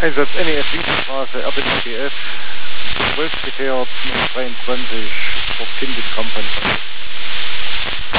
Einsatz NEF Winkelstraße, RBTF, 12 Peter 23 auf Kind Kampagnen.